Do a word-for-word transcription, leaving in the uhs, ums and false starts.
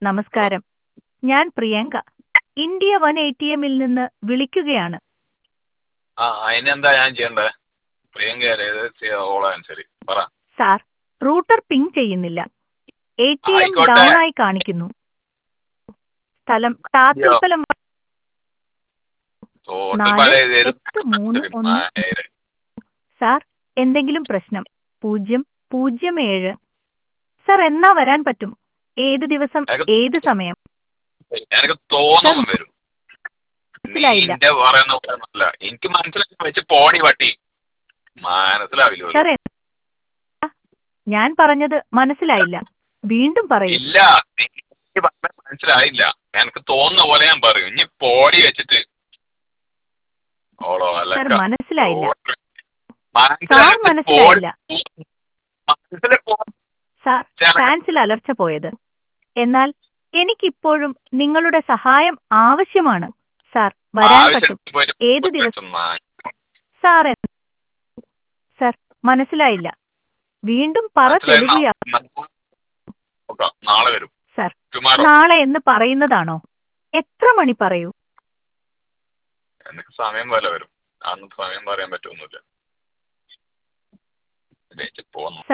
നമസ്കാരം. ഞാൻ Priyanka. India one A T എമ്മിൽ നിന്ന് വിളിക്കുകയാണ്. ആ അതിനെന്താ ഞാൻ ചെയ്യണ്ടേ? പ്രിയങ്കയല്ലേ ഇത് ചെയ്യ- ഓളാൻ ശരി പറ. സാർ, റൂട്ടർ പിങ് ചെയ്യുന്നില്ല. എ ടി എം ആയിക്കോട്ടെ. ഡൗൺ ആയി കാണിക്കുന്നു. സ്ഥലം താത്തുൽപ്പലം തോട്ട് നാല് പല ഇത് എട്ട് മൂന്ന് ഒന്ന്. സാർ, എന്തെങ്കിലും പ്രശ്നം? പൂജ്യം പൂജ്യം ഏഴ്. സാർ, എന്നാ വരാൻ പറ്റും? ഏത് ദിവസം, എനിക്ക് ഏത് സമയം? എനിക്ക് തോന്നുമ്പം വരും. നീ മനസ്സിലായില്ല. ഇന്റെ പറയുന്ന പോലെയൊന്നുമല്ല. എനിക്ക് മനസ്സിലാക്കി വെച്ച് പോടി പട്ടി മനസ്സിലാവില്ല. സാർ, എ- ഞാൻ പറഞ്ഞത് മനസ്സിലായില്ല. വീണ്ടും പറയൂ. ഇല്ല എനിക്ക് പറഞ്ഞത് മനസ്സിലായില്ല. എനിക്ക് തോന്നുന്ന പോലെ ഞാൻ പറയും. ഇനി പോടി വെച്ചിട്ട് ഓളോ അല്ല സാർ, മനസ്സിലായില്ല. മനസ്സിലായി സാർ, മനസ്സിലായില്ല. മനസ്സിലെ പോ സാർ, ഫാൻസിൽ അലർച്ച പോയത്. എന്നാൽ എനിക്കിപ്പോഴും നിങ്ങളുടെ സഹായം ആവശ്യമാണ്. സാർ, വരാൻ പറ്റും. ഏത് ദിവസം? സാർ, എ- സാർ, മനസ്സിലായില്ല. വീണ്ടും പറ തെലുഗുയാ. നാളെ വരും. Sir, tomorrow. നാളെ എന്ന് പറയുന്നതാണോ? എത്ര മണി പറയൂ? എനിക്ക് സമയം പോലെ വരും. അന്ന് സമയം പറയാൻ പറ്റുമൊന്നുമില്ല. പോന്നു.